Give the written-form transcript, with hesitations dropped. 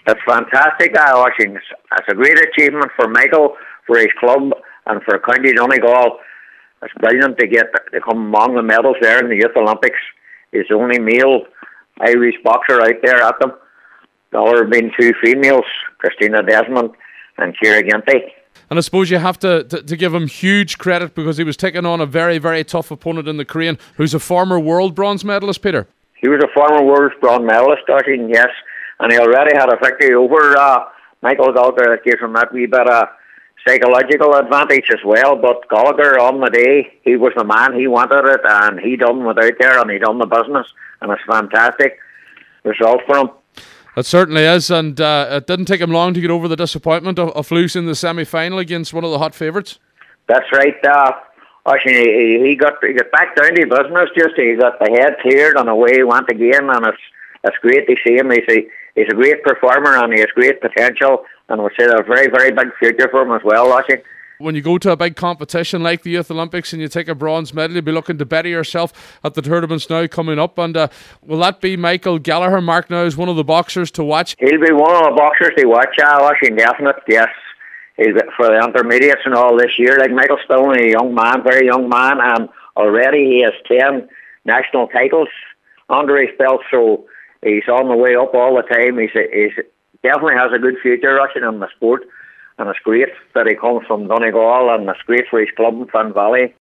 It's fantastic, Oisin. It's a great achievement for Michael, for his club, and for County Donegal. It's brilliant to come among the medals there in the Youth Olympics. He's the only male Irish boxer out there at them. The other being two females, Christina Desmond and Ciara Ginty. And I suppose you have to give him huge credit because he was taking on a very, very tough opponent in the Korean, who's a former world bronze medalist, Peter. He was a former world bronze medalist, yes, and he already had a victory over Michael Gallagher. That gives him that wee bit of psychological advantage as well. But Gallagher, on the day, he was the man. He wanted it, and he done without there, and he done the business, and it's fantastic result for him. It certainly is, and it didn't take him long to get over the disappointment of losing the semi-final against one of the hot favourites. That's right. Actually, he got back down to business. He got the head cleared and away he went again, and it's great to see him. He's a great performer and he has great potential, and we'll say a very, very big future for him as well, actually. When you go to a big competition like the Youth Olympics and you take a bronze medal, you'll be looking to better yourself at the tournaments now coming up. And will that be Michael Gallagher, marked now as one of the boxers to watch? He'll be one of the boxers to watch, actually, definite, yes. He'll be for the intermediates and all this year. Like Michael's still only a young man, very young man, and already he has 10 national titles under his belt, so he's on the way up all the time. He's definitely has a good future, Russian, in the sport. And it's great that he comes from Donegal, and it's great for his club in Finn Valley.